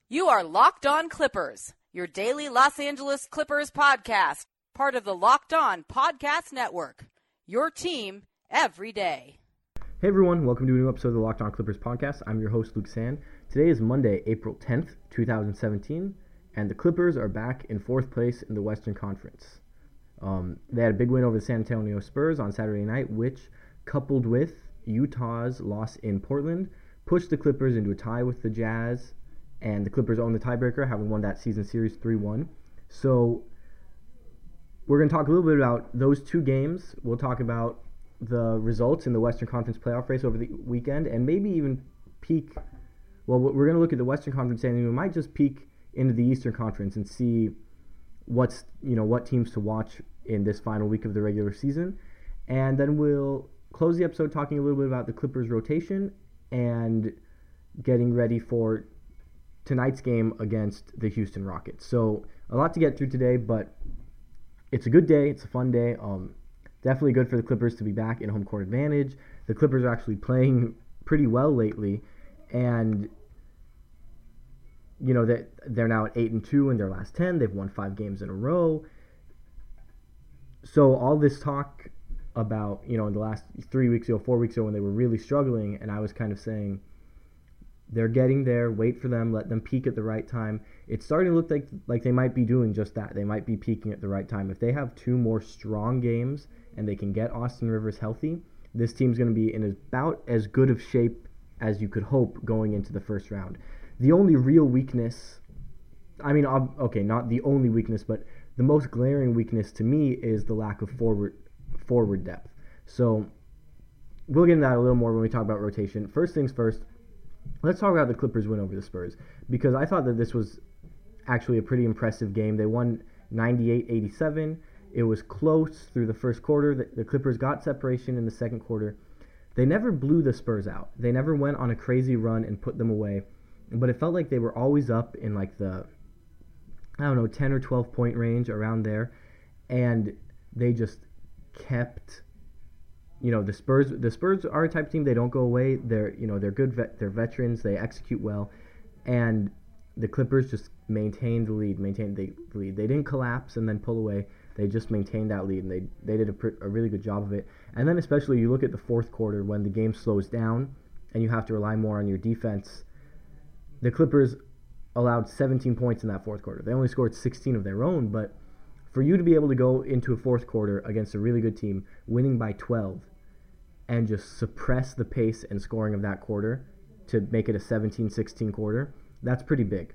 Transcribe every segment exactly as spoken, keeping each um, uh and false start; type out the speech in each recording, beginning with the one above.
You are Locked On Clippers, your daily Los Angeles Clippers podcast, part of the Locked On Podcast Network, your team every day. Hey everyone, welcome to a new episode of the Locked On Clippers podcast. I'm your host, Luke Sand. Today is Monday, April tenth, twenty seventeen, and the Clippers are back in fourth place in the Western Conference. Um, they had a big win over the San Antonio Spurs on Saturday night, which, coupled with Utah's loss in Portland, pushed the Clippers into a tie with the Jazz, and the Clippers own the tiebreaker, having won that season series three one. So we're going to talk a little bit about those two games. We'll talk about the results in the Western Conference playoff race over the weekend, and maybe even peek, well, we're going to look at the Western Conference, and we might just peek into the Eastern Conference and see what's, you know, what teams to watch in this final week of the regular season. And then we'll close the episode talking a little bit about the Clippers rotation and getting ready for tonight's game against the Houston Rockets. So a lot to get through today, but it's a good day. It's a fun day. Um, definitely good for the Clippers to be back in home court advantage. The Clippers are actually playing pretty well lately, and you know that they're now at eight and two in their last ten. They've won five games in a row. So all this talk about, you know, in the last three weeks ago, four weeks ago, when they were really struggling, and I was kind of saying, they're getting there, wait for them, let them peak at the right time. It's starting to look like like they might be doing just that. They might be peaking at the right time. If they have two more strong games and they can get Austin Rivers healthy, this team's going to be in about as good of shape as you could hope going into the first round. The only real weakness, I mean, okay, not the only weakness, but the most glaring weakness to me is the lack of forward forward depth. So we'll get into that a little more when we talk about rotation. First things first, let's talk about the Clippers win over the Spurs, because I thought that this was actually a pretty impressive game. They won ninety-eight eighty-seven. It was close through the first quarter. The, the Clippers got separation in the second quarter. They never blew the Spurs out. They never went on a crazy run and put them away. But it felt like they were always up in like the, I don't know, ten or twelve point range, around there. And they just kept, you know, the Spurs the Spurs are a type of team, they don't go away. They're, you know, they're good vet, they're veterans, they execute well. And the Clippers just maintained the lead, maintained the lead. They didn't collapse and then pull away. They just maintained that lead, and they they did a, pr- a really good job of it. And then especially you look at the fourth quarter when the game slows down and you have to rely more on your defense. The Clippers allowed seventeen points in that fourth quarter. They only scored sixteen of their own, but for you to be able to go into a fourth quarter against a really good team, winning by twelve, and just suppress the pace and scoring of that quarter to make it a seventeen sixteen quarter, that's pretty big.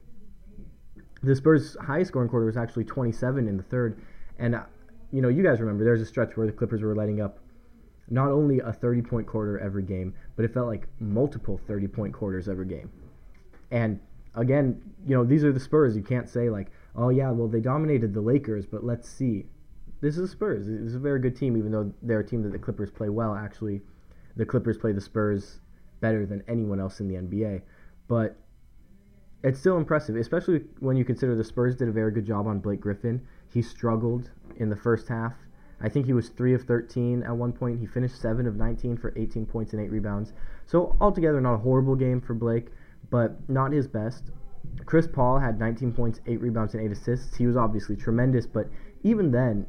The Spurs' highest scoring quarter was actually twenty-seven in the third, and uh, you know, you guys remember there's a stretch where the Clippers were letting up not only a thirty-point quarter every game, but it felt like multiple thirty-point quarters every game. And again, you know, these are the Spurs. You can't say like, oh yeah, well they dominated the Lakers, but let's see. This is the Spurs. This is a very good team, even though they're a team that the Clippers play well. Actually, the Clippers play the Spurs better than anyone else in the N B A. But it's still impressive, especially when you consider the Spurs did a very good job on Blake Griffin. He struggled in the first half. I think he was three of thirteen at one point. He finished seven of nineteen for eighteen points and eight rebounds. So altogether, not a horrible game for Blake, but not his best. Chris Paul had nineteen points, eight rebounds, and eight assists. He was obviously tremendous, but even then,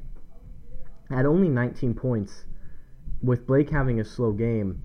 at only nineteen points, with Blake having a slow game,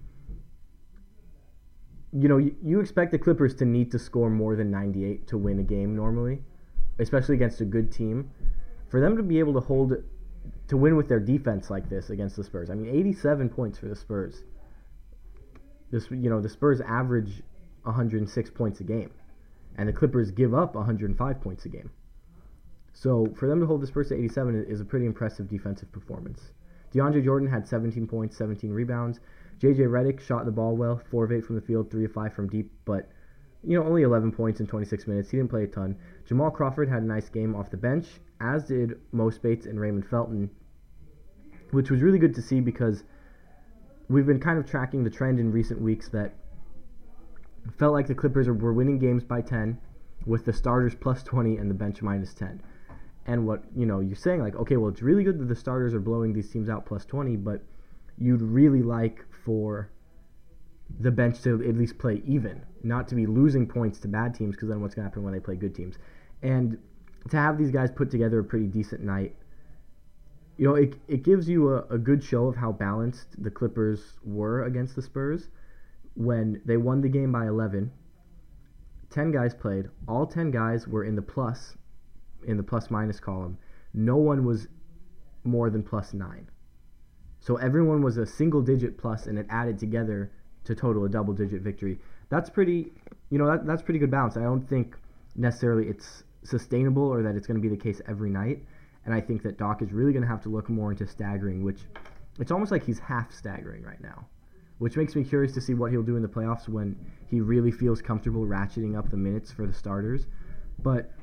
you know, you, you expect the Clippers to need to score more than ninety-eight to win a game normally, especially against a good team. For them to be able to hold, to win with their defense like this against the Spurs, I mean, eighty-seven points for the Spurs. This, you know, the Spurs average one hundred six points a game, and the Clippers give up one hundred five points a game. So for them to hold the Spurs to eighty-seven is a pretty impressive defensive performance. DeAndre Jordan had seventeen points, seventeen rebounds. J J Redick shot the ball well, four of eight from the field, three of five from deep, but you know, only eleven points in twenty-six minutes. He didn't play a ton. Jamal Crawford had a nice game off the bench, as did Mo Spates and Raymond Felton, which was really good to see because we've been kind of tracking the trend in recent weeks that felt like the Clippers were winning games by ten with the starters plus twenty and the bench minus ten. And what, you know, you're saying like, okay, well, it's really good that the starters are blowing these teams out plus twenty, but you'd really like for the bench to at least play even, not to be losing points to bad teams, because then what's going to happen when they play good teams? And to have these guys put together a pretty decent night, you know, it it gives you a, a good show of how balanced the Clippers were against the Spurs. When they won the game by eleven, ten guys played. All ten guys were in the plus, in the plus-minus column. No one was more than plus nine. So everyone was a single-digit plus, and it added together to total a double-digit victory. That's pretty, you know, that, that's pretty good balance. I don't think necessarily it's sustainable or that it's going to be the case every night. And I think that Doc is really going to have to look more into staggering, which it's almost like he's half staggering right now, which makes me curious to see what he'll do in the playoffs when he really feels comfortable ratcheting up the minutes for the starters. But,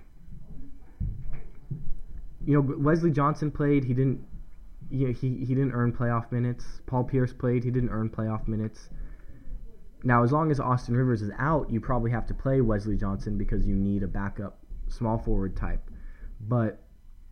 you know, Wesley Johnson played. He didn't, you know, he, he didn't earn playoff minutes. Paul Pierce played. He didn't earn playoff minutes. Now, as long as Austin Rivers is out, you probably have to play Wesley Johnson because you need a backup small forward type. But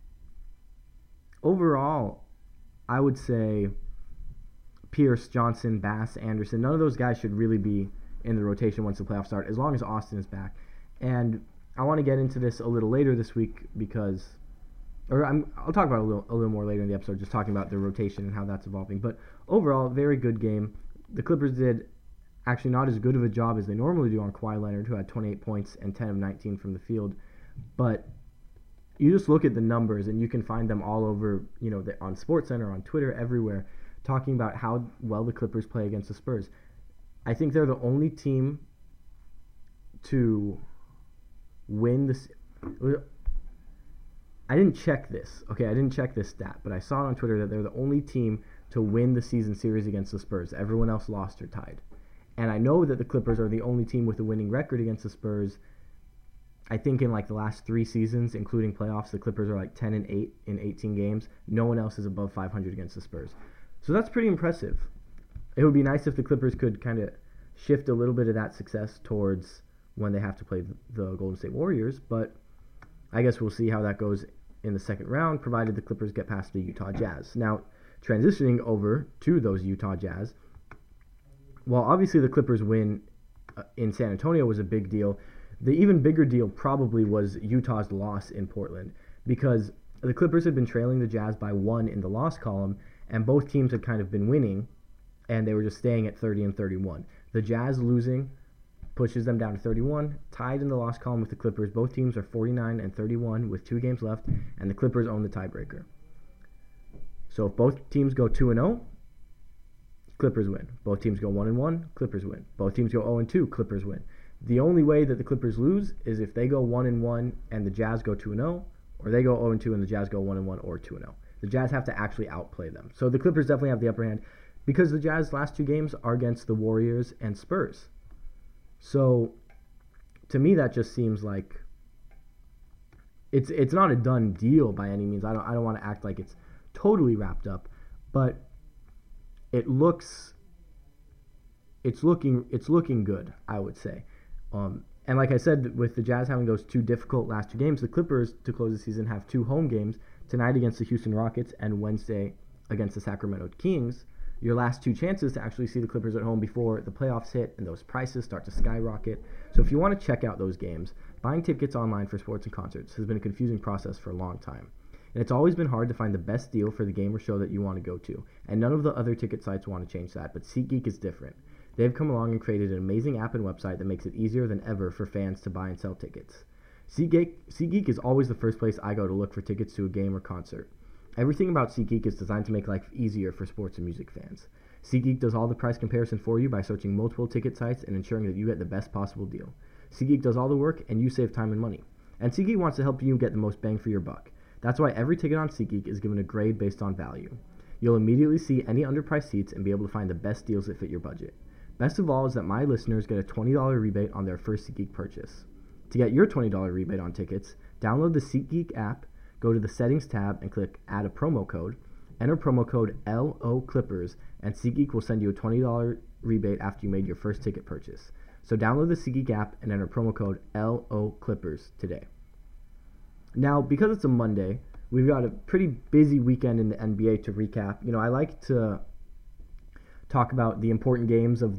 overall, I would say Pierce, Johnson, Bass, Anderson, none of those guys should really be in the rotation once the playoffs start, as long as Austin is back. And I want to get into this a little later this week because, or I'm, I'll talk about it a little, a little more later in the episode, just talking about the rotation and how that's evolving. But overall, very good game. The Clippers did actually not as good of a job as they normally do on Kawhi Leonard, who had twenty-eight points and ten of nineteen from the field. But you just look at the numbers, and you can find them all over, you know, the, on SportsCenter, on Twitter, everywhere, talking about how well the Clippers play against the Spurs. I think they're the only team to win this. I didn't check this. Okay, I didn't check this stat, but I saw it on Twitter that they're the only team to win the season series against the Spurs. Everyone else lost or tied. And I know that the Clippers are the only team with a winning record against the Spurs. I think in like the last three seasons, including playoffs, the Clippers are like ten and eight in eighteen games. No one else is above five hundred against the Spurs. So that's pretty impressive. It would be nice if the Clippers could kind of shift a little bit of that success towards when they have to play the Golden State Warriors, but I guess we'll see how that goes in the second round, provided the Clippers get past the Utah Jazz. Now, transitioning over to those Utah Jazz, while obviously the Clippers win in San Antonio was a big deal, the even bigger deal probably was Utah's loss in Portland, because the Clippers had been trailing the Jazz by one in the loss column, and both teams had kind of been winning, and they were just staying at thirty and thirty-one. The Jazz losing pushes them down to thirty-one, tied in the loss column with the Clippers. Both teams are forty-nine and thirty-one with two games left, and the Clippers own the tiebreaker. So if both teams go two and oh, Clippers win. Both teams go one and one, Clippers win. Both teams go oh and two, Clippers win. The only way that the Clippers lose is if they go one and one and the Jazz go two and oh, or they go oh and two and the Jazz go one and one or two and oh. The Jazz have to actually outplay them. So the Clippers definitely have the upper hand because the Jazz's last two games are against the Warriors and Spurs. So to me that just seems like it's it's not a done deal by any means. I don't I don't want to act like it's totally wrapped up, but it looks it's looking it's looking good, I would say. Um, and like I said, with the Jazz having those two difficult last two games, the Clippers, to close the season, have two home games, tonight against the Houston Rockets and Wednesday against the Sacramento Kings. Your last two chances to actually see the Clippers at home before the playoffs hit and those prices start to skyrocket. So if you want to check out those games, buying tickets online for sports and concerts has been a confusing process for a long time. And it's always been hard to find the best deal for the game or show that you want to go to. And none of the other ticket sites want to change that, but SeatGeek is different. They've come along and created an amazing app and website that makes it easier than ever for fans to buy and sell tickets. SeatGeek, SeatGeek is always the first place I go to look for tickets to a game or concert. Everything about SeatGeek is designed to make life easier for sports and music fans. SeatGeek does all the price comparison for you by searching multiple ticket sites and ensuring that you get the best possible deal. SeatGeek does all the work and you save time and money. And SeatGeek wants to help you get the most bang for your buck. That's why every ticket on SeatGeek is given a grade based on value. You'll immediately see any underpriced seats and be able to find the best deals that fit your budget. Best of all is that my listeners get a twenty dollars rebate on their first SeatGeek purchase. To get your twenty dollars rebate on tickets, download the SeatGeek app, go to the Settings tab and click Add a Promo Code. Enter promo code L O Clippers, and SeatGeek will send you a twenty dollars rebate after you made your first ticket purchase. So download the SeatGeek app and enter promo code L O Clippers today. Now, because it's a Monday, we've got a pretty busy weekend in the N B A to recap. You know, I like to talk about the important games of the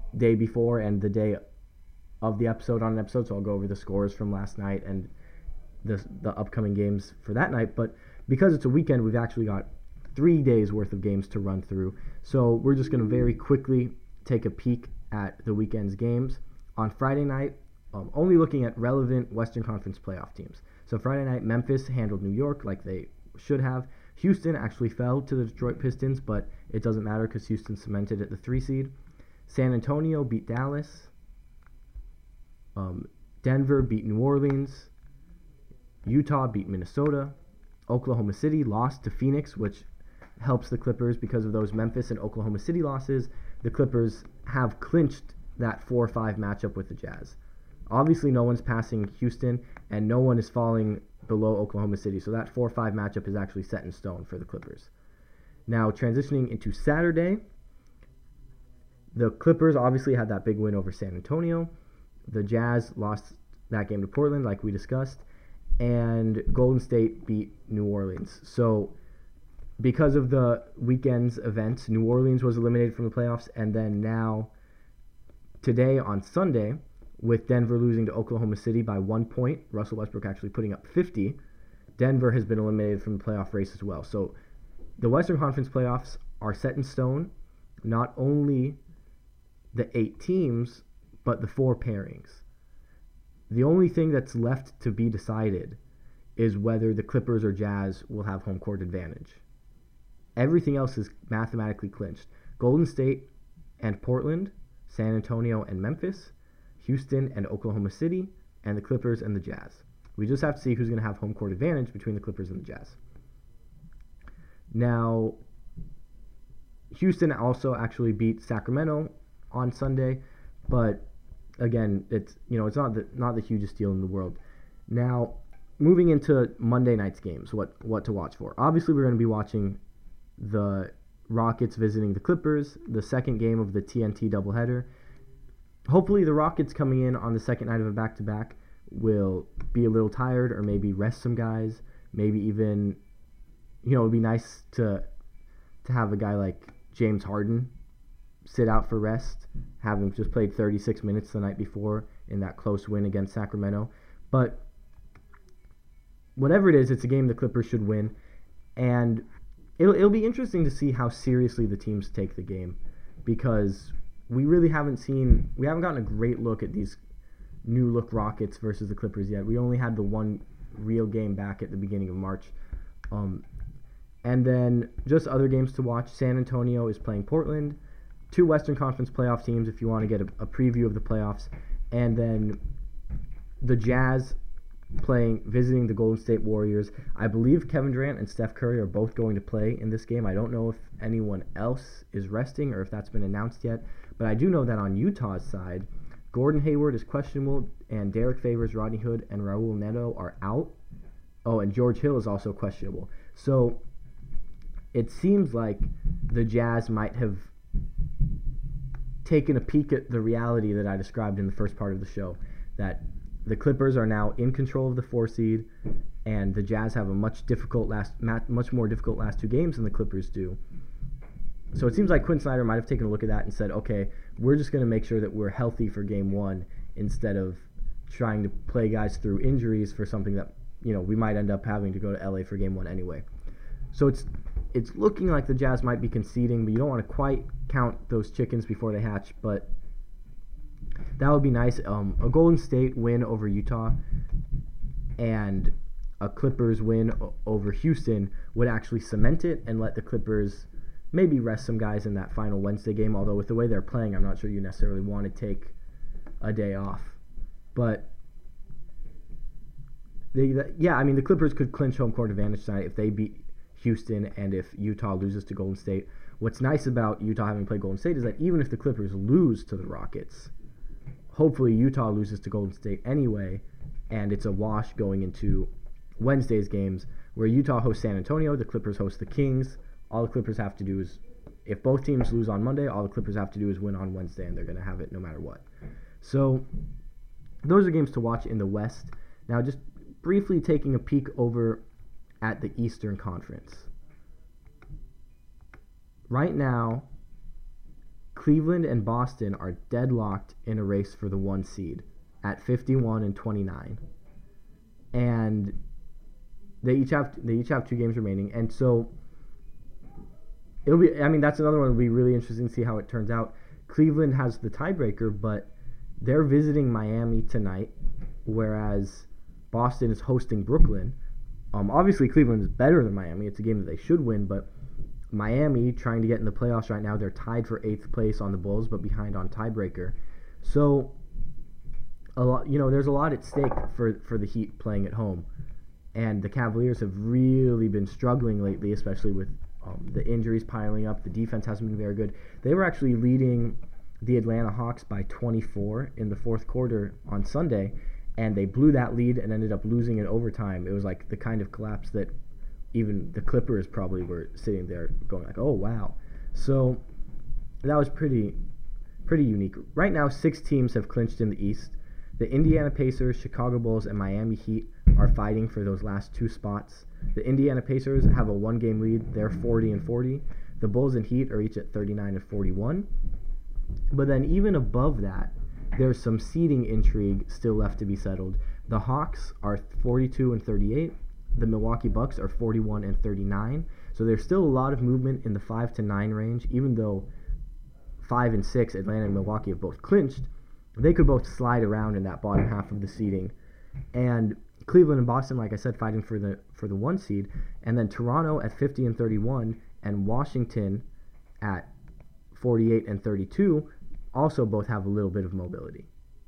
day before and the day of the episode on an episode, so I'll go over the scores from last night and the the upcoming games for that night. But because it's a weekend, we've actually got three days worth of games to run through. So we're just going to very quickly take a peek at the weekend's games. On Friday night, um, only looking at relevant Western Conference playoff teams. So Friday night, Memphis handled New York like they should have. Houston actually fell to the Detroit Pistons, but it doesn't matter because Houston cemented at the three seed. San Antonio beat Dallas. Um, Denver beat New Orleans. Utah beat Minnesota. Oklahoma City lost to Phoenix, which helps the Clippers because of those Memphis and Oklahoma City losses. The Clippers have clinched that four five matchup with the Jazz. Obviously, no one's passing Houston, and no one is falling below Oklahoma City, so that four five matchup is actually set in stone for the Clippers. Now, transitioning into Saturday, the Clippers obviously had that big win over San Antonio. The Jazz lost that game to Portland, like we discussed, and Golden State beat New Orleans. So, because of the weekend's events, New Orleans was eliminated from the playoffs, and then now, today on Sunday, with Denver losing to Oklahoma City by one point, Russell Westbrook actually putting up fifty, Denver has been eliminated from the playoff race as well. So the Western Conference playoffs are set in stone, not only the eight teams, but the four pairings. The only thing that's left to be decided is whether the Clippers or Jazz will have home court advantage. Everything else is mathematically clinched. Golden State and Portland, San Antonio and Memphis, Houston and Oklahoma City, and the Clippers and the Jazz. We just have to see who's going to have home court advantage between the Clippers and the Jazz. Now, Houston also actually beat Sacramento on Sunday, but again, it's you know it's not the not the hugest deal in the world. Now, moving into Monday night's games, what what to watch for? Obviously, we're going to be watching the Rockets visiting the Clippers, the second game of the T N T doubleheader. Hopefully the Rockets coming in on the second night of a back-to-back will be a little tired or maybe rest some guys. Maybe even, you know, it would be nice to to have a guy like James Harden sit out for rest, have him just played thirty-six minutes the night before in that close win against Sacramento. But whatever it is, it's a game the Clippers should win. And it'll, it'll be interesting to see how seriously the teams take the game, because we really haven't seen, we haven't gotten a great look at these new look Rockets versus the Clippers yet. We only had the one real game back at the beginning of March. Um, and then just other games to watch. San Antonio is playing Portland. Two Western Conference playoff teams if you want to get a, a preview of the playoffs. And then the Jazz playing, visiting the Golden State Warriors. I believe Kevin Durant and Steph Curry are both going to play in this game. I don't know if anyone else is resting or if that's been announced yet. But I do know that on Utah's side, Gordon Hayward is questionable, and Derek Favors, Rodney Hood, and Raul Neto are out. Oh, and George Hill is also questionable. So it seems like the Jazz might have taken a peek at the reality that I described in the first part of the show, that the Clippers are now in control of the four seed, and the Jazz have a much difficult last, much more difficult last two games than the Clippers do. So it seems like Quinn Snyder might have taken a look at that and said, okay, we're just going to make sure that we're healthy for game one instead of trying to play guys through injuries for something that, you know, we might end up having to go to L A for game one anyway. So it's it's looking like the Jazz might be conceding, but you don't want to quite count those chickens before they hatch, but that would be nice. Um, a Golden State win over Utah and a Clippers win o- over Houston would actually cement it and let the Clippers maybe rest some guys in that final Wednesday game, although with the way they're playing, I'm not sure you necessarily want to take a day off. But, they, yeah, I mean, the Clippers could clinch home court advantage tonight if they beat Houston and if Utah loses to Golden State. What's nice about Utah having played Golden State is that even if the Clippers lose to the Rockets, hopefully Utah loses to Golden State anyway, and it's a wash going into Wednesday's games, where Utah hosts San Antonio, the Clippers host the Kings. All the Clippers have to do is, if both teams lose on Monday, all the Clippers have to do is win on Wednesday, and they're going to have it no matter what. So those are games to watch in the West. Now, just briefly taking a peek over at the Eastern Conference. Right now, Cleveland and Boston are deadlocked in a race for the one seed at fifty-one and twenty-nine. And they each have they each have two games remaining. And so it'll be I mean that's another one that'll be really interesting to see how it turns out. Cleveland has the tiebreaker, but they're visiting Miami tonight, whereas Boston is hosting Brooklyn. Um, obviously, Cleveland is better than Miami. It's a game that they should win, but Miami, trying to get in the playoffs right now, they're tied for eighth place on the Bulls, but behind on tiebreaker. So, a lot, you know, there's a lot at stake for, for the Heat playing at home. And the Cavaliers have really been struggling lately, especially with um, the injuries piling up. The defense hasn't been very good. They were actually leading the Atlanta Hawks by twenty-four in the fourth quarter on Sunday, and they blew that lead and ended up losing in overtime. It was like the kind of collapse that even the Clippers probably were sitting there going like, oh, wow. So that was pretty pretty unique. Right now, six teams have clinched in the East. The Indiana Pacers, Chicago Bulls, and Miami Heat are fighting for those last two spots. The Indiana Pacers have a one-game lead. They're forty and forty. The Bulls and Heat are each at thirty-nine and forty-one. But then even above that, there's some seeding intrigue still left to be settled. The Hawks are forty-two and thirty-eight. The Milwaukee Bucks are forty-one and thirty-nine. So there's still a lot of movement in the five to nine range, even though five and six, Atlanta and Milwaukee have both clinched. They could both slide around in that bottom half of the seeding. And Cleveland and Boston, like I said, fighting for the for the one seed. And then Toronto at fifty and thirty-one and Washington at forty-eight and thirty-two also both have a little bit of mobility.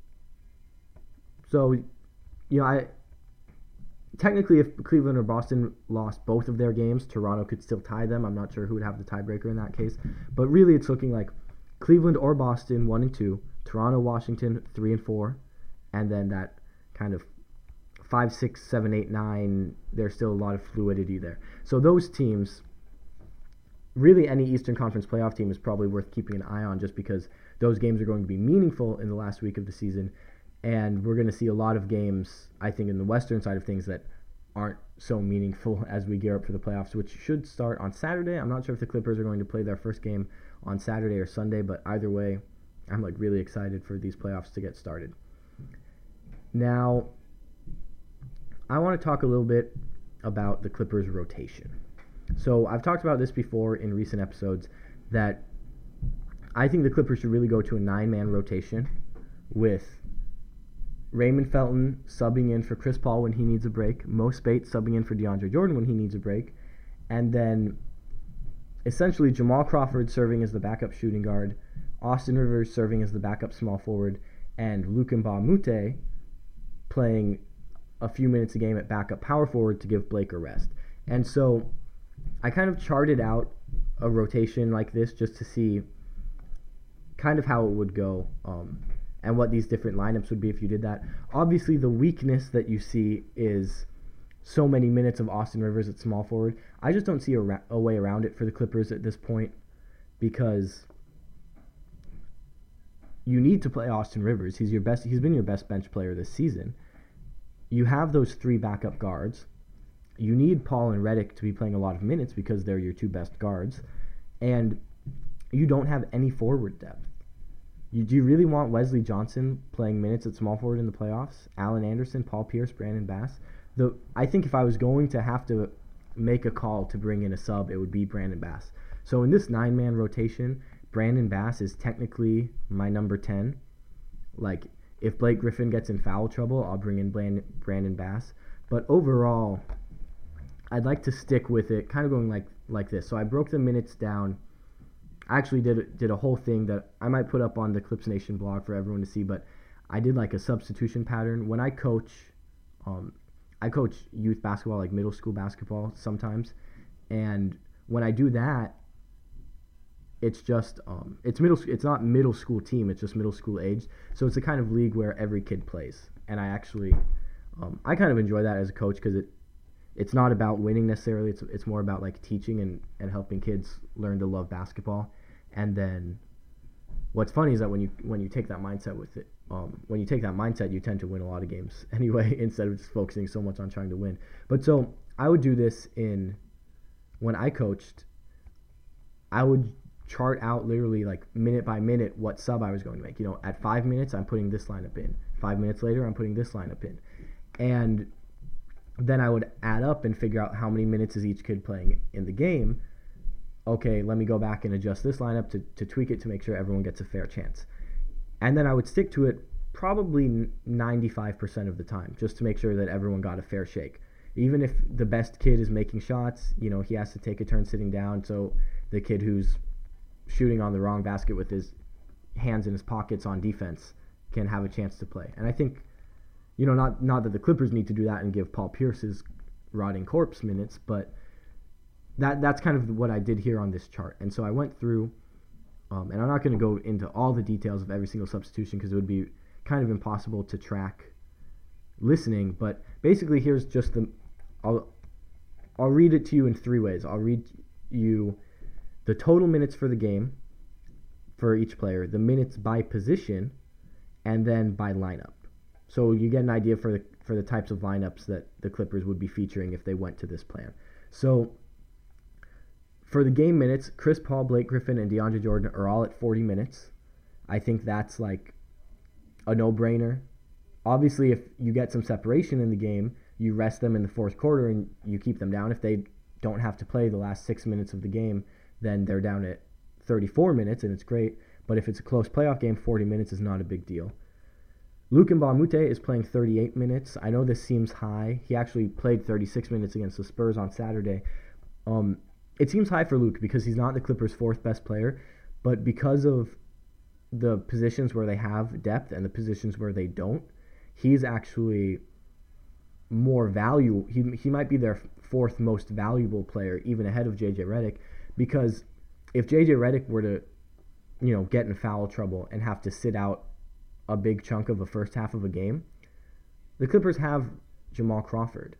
So, you know, I technically if Cleveland or Boston lost both of their games, Toronto could still tie them. I'm not sure who would have the tiebreaker in that case. But really it's looking like Cleveland or Boston, one and two, Toronto, Washington, three and four, and then that kind of five, six, seven, eight, nine, there's still a lot of fluidity there. So those teams, really any Eastern Conference playoff team is probably worth keeping an eye on just because those games are going to be meaningful in the last week of the season. And we're going to see a lot of games, I think, in the Western side of things that aren't so meaningful as we gear up for the playoffs, which should start on Saturday. I'm not sure if the Clippers are going to play their first game on Saturday or Sunday, but either way, I'm like really excited for these playoffs to get started. Now, I want to talk a little bit about the Clippers' rotation. So I've talked about this before in recent episodes that I think the Clippers should really go to a nine-man rotation with Raymond Felton subbing in for Chris Paul when he needs a break, Mo Spates subbing in for DeAndre Jordan when he needs a break, and then essentially Jamal Crawford serving as the backup shooting guard, Austin Rivers serving as the backup small forward, and Luc Mbah a Moute playing a few minutes a game at backup power forward to give Blake a rest. And so I kind of charted out a rotation like this just to see kind of how it would go um, and what these different lineups would be if you did that. Obviously, the weakness that you see is so many minutes of Austin Rivers at small forward. I just don't see a, ra- a way around it for the Clippers at this point because you need to play Austin Rivers. He's your best. He's been your best bench player this season. You have those three backup guards. You need Paul and Redick to be playing a lot of minutes because they're your two best guards. And you don't have any forward depth. You, do you really want Wesley Johnson playing minutes at small forward in the playoffs? Alan Anderson, Paul Pierce, Brandon Bass? The, I think if I was going to have to make a call to bring in a sub, it would be Brandon Bass. So in this nine-man rotation, Brandon Bass is technically my number ten. Like, if Blake Griffin gets in foul trouble, I'll bring in Brandon Bass. But overall, I'd like to stick with it, kind of going like like this. So I broke the minutes down. I actually did did a whole thing that I might put up on the Clips Nation blog for everyone to see, but I did like a substitution pattern. When I coach, um, I coach youth basketball, like middle school basketball sometimes, and when I do that, it's just um, it's middle. It's not middle school team. It's just middle school age. So it's the kind of league where every kid plays, and I actually, um, I kind of enjoy that as a coach because it, it's not about winning necessarily. It's it's more about like teaching and, and helping kids learn to love basketball. And then, what's funny is that when you when you take that mindset with it, um, when you take that mindset, you tend to win a lot of games anyway instead of just focusing so much on trying to win. But so I would do this in when I coached. I would chart out literally like minute by minute what sub I was going to make. You know, at five minutes, I'm putting this lineup in. Five minutes later, I'm putting this lineup in. And then I would add up and figure out how many minutes is each kid playing in the game. Okay, let me go back and adjust this lineup to, to tweak it to make sure everyone gets a fair chance. And then I would stick to it probably ninety-five percent of the time, just to make sure that everyone got a fair shake. Even if the best kid is making shots, you know, he has to take a turn sitting down, so the kid who's shooting on the wrong basket with his hands in his pockets on defense can have a chance to play. And I think, you know, not not that the Clippers need to do that and give Paul Pierce his rotting corpse minutes, but that that's kind of what I did here on this chart. And so I went through, um, and I'm not going to go into all the details of every single substitution because it would be kind of impossible to track listening, but basically here's just the, I'll, I'll read it to you in three ways. I'll read you the total minutes for the game for each player, the minutes by position, and then by lineup. So you get an idea for the for the types of lineups that the Clippers would be featuring if they went to this plan. So for the game minutes, Chris Paul, Blake Griffin, and DeAndre Jordan are all at forty minutes. I think that's like a no-brainer. Obviously, if you get some separation in the game, you rest them in the fourth quarter and you keep them down. If they don't have to play the last six minutes of the game, then they're down at thirty-four minutes, and it's great. But if it's a close playoff game, forty minutes is not a big deal. Luc Mbah a Moute is playing thirty-eight minutes. I know this seems high. He actually played thirty-six minutes against the Spurs on Saturday. Um, it seems high for Luc because he's not the Clippers' fourth best player, but because of the positions where they have depth and the positions where they don't, he's actually more value. He he might be their fourth most valuable player, even ahead of J J Redick, because if J J Redick were to, you know, get in foul trouble and have to sit out a big chunk of the first half of a game, the Clippers have Jamal Crawford.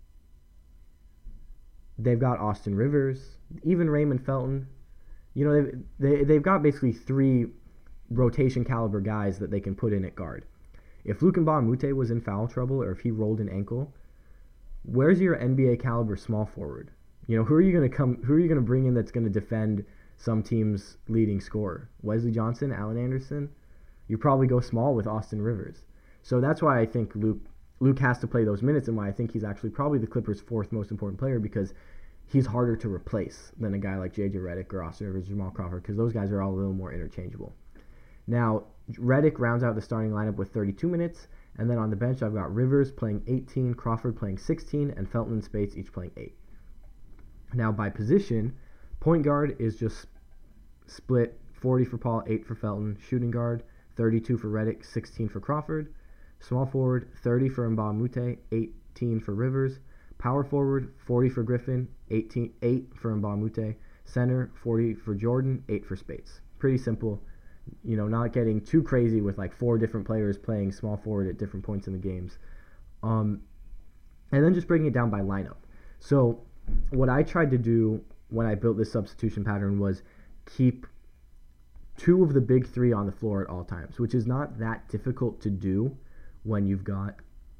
They've got Austin Rivers, even Raymond Felton. You know, they've, they, they've got basically three rotation caliber guys that they can put in at guard. If Luc Mbah a Moute was in foul trouble or if he rolled an ankle, where's your N B A caliber small forward? You know, who are you going to come? Who are you going to bring in that's going to defend some team's leading scorer? Wesley Johnson, Allen Anderson? You probably go small with Austin Rivers. So that's why I think Luke Luke has to play those minutes, and why I think he's actually probably the Clippers' fourth most important player, because he's harder to replace than a guy like J J Redick or Austin Rivers or Jamal Crawford, because those guys are all a little more interchangeable. Now, Redick rounds out the starting lineup with thirty-two minutes, and then on the bench I've got Rivers playing eighteen, Crawford playing sixteen, and Felton and Spates each playing eight. Now, by position, point guard is just split forty for Paul, eight for Felton. Shooting guard, thirty-two for Redick, sixteen for Crawford. Small forward, thirty for Mbah a Moute, eighteen for Rivers. Power forward, forty for Griffin, eighteen, eight for Mbah a Moute. Center, forty for Jordan, eight for Spates. Pretty simple. You know, not getting too crazy with like four different players playing small forward at different points in the games. Um, and then just breaking it down by lineup. So what I tried to do when I built this substitution pattern was keep two of the big three on the floor at all times, which is not that difficult to do when you've got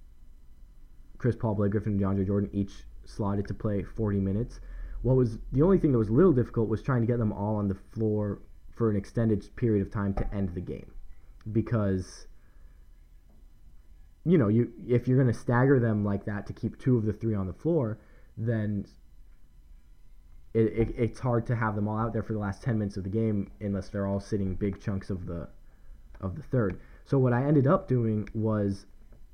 Chris Paul, Blake Griffin, and DeAndre Jordan each slotted to play forty minutes. What was the only thing that was a little difficult was trying to get them all on the floor for an extended period of time to end the game, because you know, you if you're going to stagger them like that to keep two of the three on the floor, then it, it, it's hard to have them all out there for the last ten minutes of the game unless they're all sitting big chunks of the of the third. So what I ended up doing was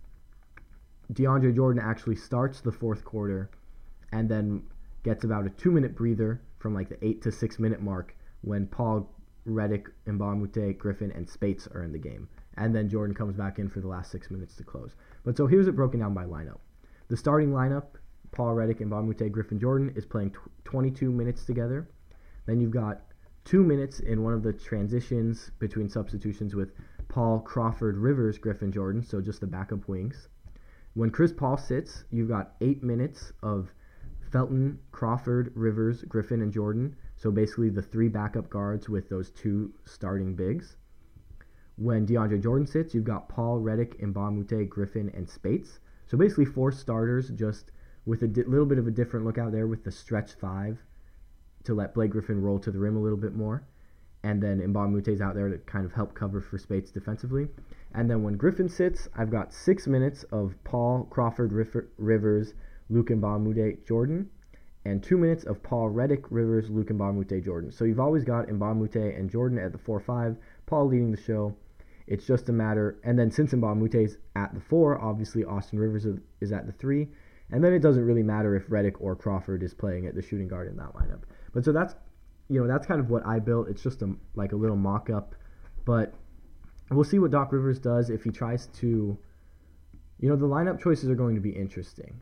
DeAndre Jordan actually starts the fourth quarter and then gets about a two-minute breather from like the eight to six minute mark when Paul, Redick, Mbah a Moute, Griffin, and Spates are in the game. And then Jordan comes back in for the last six minutes to close. But so here's it broken down by lineup. The starting lineup, Paul, Redick, Mbah a Moute, Griffin, Jordan, is playing tw- twenty-two minutes together. Then you've got two minutes in one of the transitions between substitutions with Paul, Crawford, Rivers, Griffin, Jordan, so just the backup wings. When Chris Paul sits, you've got eight minutes of Felton, Crawford, Rivers, Griffin, and Jordan, so basically the three backup guards with those two starting bigs. When DeAndre Jordan sits, you've got Paul, Redick, Mbah a Moute, Griffin, and Spates. So basically four starters, just with a di- little bit of a different look out there with the stretch five to let Blake Griffin roll to the rim a little bit more. and then Mbah Mute's out there to kind of help cover for Speights defensively. And then when Griffin sits, I've got six minutes of Paul, Crawford, Rivers, Luke Mbah Mute, Jordan, and two minutes of Paul, Redick, Rivers, Luke Mbah Mute, Jordan. So you've always got Mbah Mute and Jordan at the four five, Paul leading the show. It's just a matter, and then since Mbah Mute's at the four, obviously Austin Rivers is at the three, and then it doesn't really matter if Redick or Crawford is playing at the shooting guard in that lineup. But so that's, you know, that's kind of what I built. It's just a, like a little mock-up, but we'll see what Doc Rivers does if he tries to, you know, the lineup choices are going to be interesting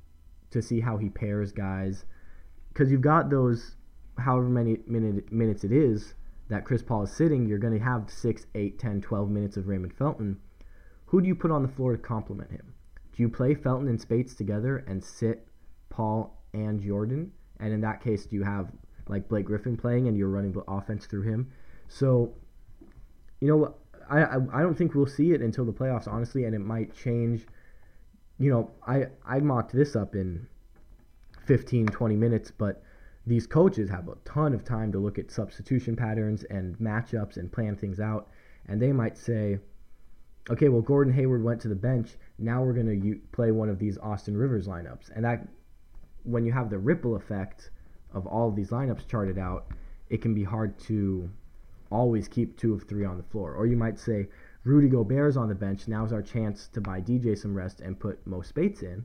to see how he pairs guys, because you've got those, however many minute, minutes it is that Chris Paul is sitting, you're going to have six, eight, ten, twelve minutes of Raymond Felton. Who do you put on the floor to complement him? Do you play Felton and Speights together and sit Paul and Jordan? And in that case, do you have like Blake Griffin playing and you're running the offense through him? So, you know, I, I I don't think we'll see it until the playoffs, honestly, and it might change. You know, I, I mocked this up in fifteen, twenty minutes, but these coaches have a ton of time to look at substitution patterns and matchups and plan things out, and they might say, okay, well, Gordon Hayward went to the bench, now we're going to u- play one of these Austin Rivers lineups. And that, when you have the ripple effect of all of these lineups charted out, it can be hard to always keep two of three on the floor. Or you might say, Rudy Gobert's on the bench, now's our chance to buy D J some rest and put Mo Speights in.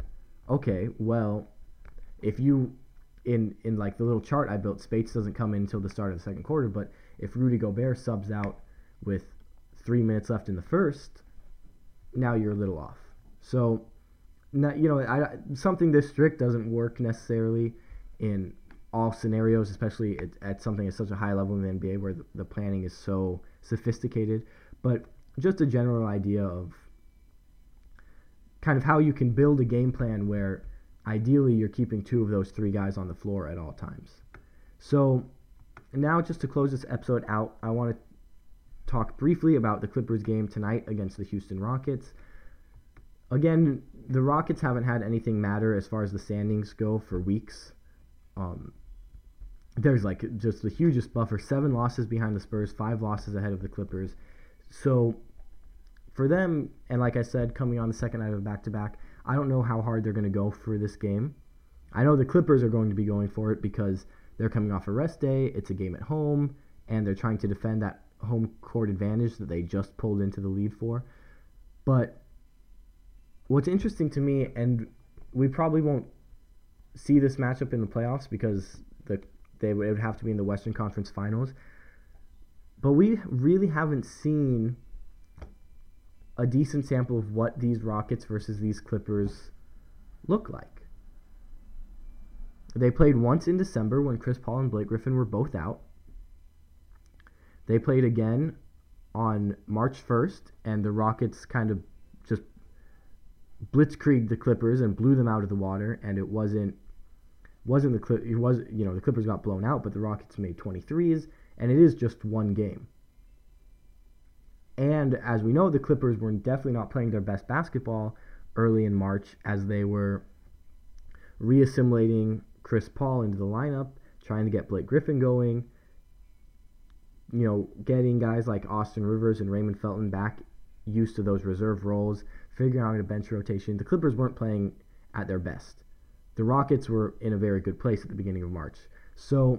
Okay, well, if you, in, in like the little chart I built, Speights doesn't come in until the start of the second quarter, but if Rudy Gobert subs out with three minutes left in the first, now you're a little off. So, not, you know, I, something this strict doesn't work necessarily in all scenarios, especially at, at something at such a high level in the N B A where the, the planning is so sophisticated. But just a general idea of kind of how you can build a game plan where ideally you're keeping two of those three guys on the floor at all times. So now just to close this episode out, I want to talk briefly about the Clippers game tonight against the Houston Rockets. Again, the Rockets haven't had anything matter as far as the standings go for weeks. Um, there's like just the hugest buffer, seven losses behind the Spurs, five losses ahead of the Clippers. So for them, and like I said, coming on the second night of a back-to-back, I don't know how hard they're going to go for this game. I know the Clippers are going to be going for it because they're coming off a rest day, it's a game at home, and they're trying to defend that home court advantage that they just pulled into the lead for. But what's interesting to me, and we probably won't see this matchup in the playoffs because the they would have to be in the Western Conference Finals, but we really haven't seen a decent sample of what these Rockets versus these Clippers look like. They played once in December when Chris Paul and Blake Griffin were both out. They played again on March first, and the Rockets kind of just blitzkrieged the Clippers and blew them out of the water. And it wasn't wasn't the Clip it was you know the Clippers got blown out, but the Rockets made twenty-threes, and it is just one game. And as we know, the Clippers were definitely not playing their best basketball early in March as they were reassimilating Chris Paul into the lineup, trying to get Blake Griffin going. You know, getting guys like Austin Rivers and Raymond Felton back used to those reserve roles, figuring out a bench rotation. The Clippers weren't playing at their best. The Rockets were in a very good place at the beginning of March. So,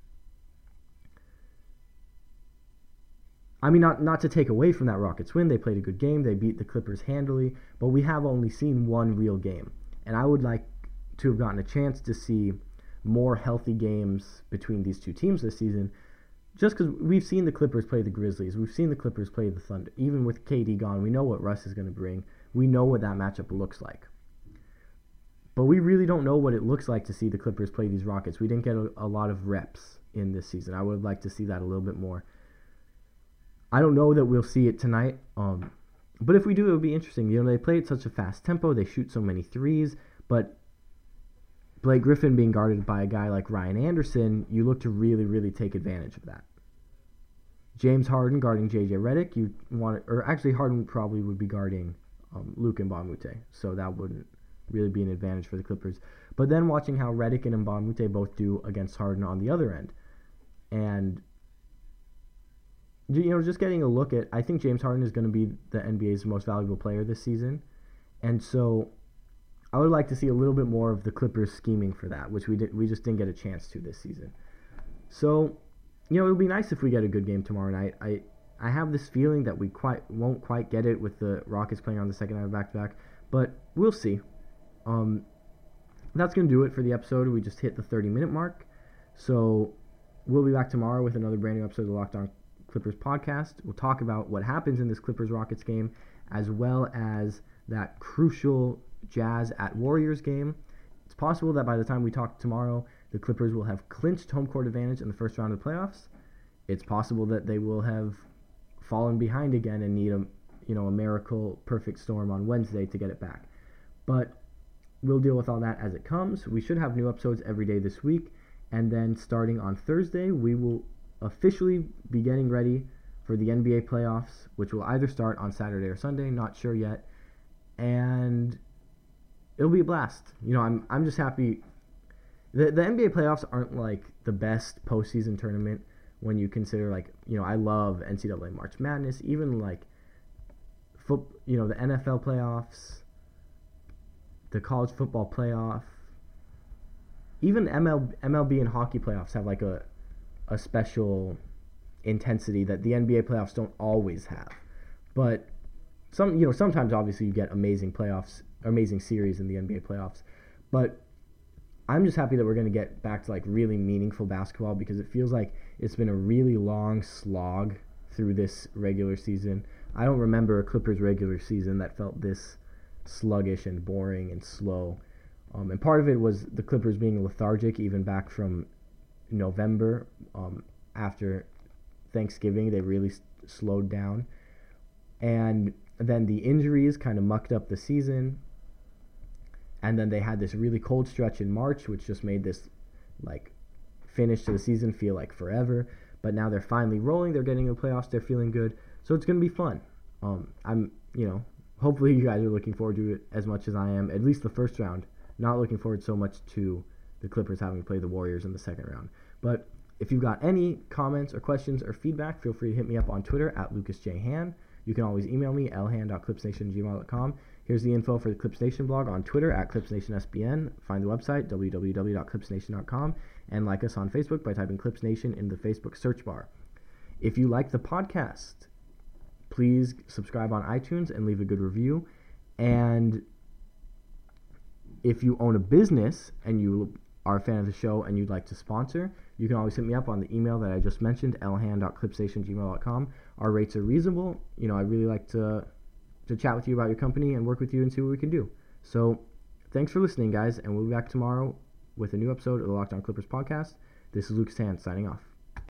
I mean, not, not to take away from that Rockets win. They played a good game. They beat the Clippers handily. But we have only seen one real game. And I would like to have gotten a chance to see more healthy games between these two teams this season, just because we've seen the Clippers play the Grizzlies. We've seen the Clippers play the Thunder. Even with K D gone, we know what Russ is going to bring. We know what that matchup looks like. But we really don't know what it looks like to see the Clippers play these Rockets. We didn't get a, a lot of reps in this season. I would like to see that a little bit more. I don't know that we'll see it tonight. Um, but if we do, it would be interesting. You know, they play at such a fast tempo. They shoot so many threes. But Blake Griffin being guarded by a guy like Ryan Anderson, you look to really, really take advantage of that. James Harden guarding J J Redick, you want, or actually Harden probably would be guarding um, Luke Mbah Mute, so that wouldn't really be an advantage for the Clippers. But then watching how Redick and Mbah Mute both do against Harden on the other end, and you know, just getting a look at, I think James Harden is going to be the N B A's most valuable player this season. And so I would like to see a little bit more of the Clippers scheming for that, which we did, we just didn't get a chance to this season. So, you know, it would be nice if we get a good game tomorrow night. I I have this feeling that we quite won't quite get it with the Rockets playing on the second night of back-to-back, but we'll see. Um, that's going to do it for the episode. We just hit the thirty-minute mark. So we'll be back tomorrow with another brand new episode of the Locked On Clippers podcast. We'll talk about what happens in this Clippers-Rockets game, as well as that crucial Jazz at Warriors game. It's possible that by the time we talk tomorrow, the Clippers will have clinched home court advantage in the first round of the playoffs. It's possible that they will have fallen behind again and need a you know a miracle perfect storm on Wednesday to get it back. But we'll deal with all that as it comes. We should have new episodes every day this week, and then starting on Thursday, we will officially be getting ready for the N B A playoffs, which will either start on Saturday or Sunday, not sure yet. And it'll be a blast. You know, I'm I'm just happy. The the N B A playoffs aren't like the best postseason tournament when you consider, like, you know, I love N C double A March Madness, even like foot, you know, the N F L playoffs, the college football playoff, even M L, M L B and hockey playoffs have like a a special intensity that the N B A playoffs don't always have. But some, you know, sometimes obviously you get amazing playoffs, amazing series in the N B A playoffs. But I'm just happy that we're going to get back to like really meaningful basketball, because it feels like it's been a really long slog through this regular season. I don't remember a Clippers regular season that felt this sluggish and boring and slow. Um, and part of it was the Clippers being lethargic even back from November. Um, after Thanksgiving, they really s- slowed down. And then the injuries kind of mucked up the season. And then they had this really cold stretch in March, which just made this like finish to the season feel like forever. But now they're finally rolling. They're getting in the playoffs. They're feeling good. So it's going to be fun. Um, I'm, you know, hopefully you guys are looking forward to it as much as I am, at least the first round. Not looking forward so much to the Clippers having to play the Warriors in the second round. But if you've got any comments or questions or feedback, feel free to hit me up on Twitter at Lucas J. Han. You can always email me, l han dot clips nation at gmail dot com. Here's the info for the Clips Nation blog on Twitter at Clips Nation S B N. Find the website, w w w dot clips nation dot com, and like us on Facebook by typing Clips Nation in the Facebook search bar. If you like the podcast, please subscribe on iTunes and leave a good review. And if you own a business and you are a fan of the show and you'd like to sponsor, you can always hit me up on the email that I just mentioned, l han dot clips nation at gmail dot com. Our rates are reasonable. You know, I really like to to chat with you about your company and work with you and see what we can do. So thanks for listening, guys, and we'll be back tomorrow with a new episode of the Locked On Clippers podcast. This is Lucas Hand signing off.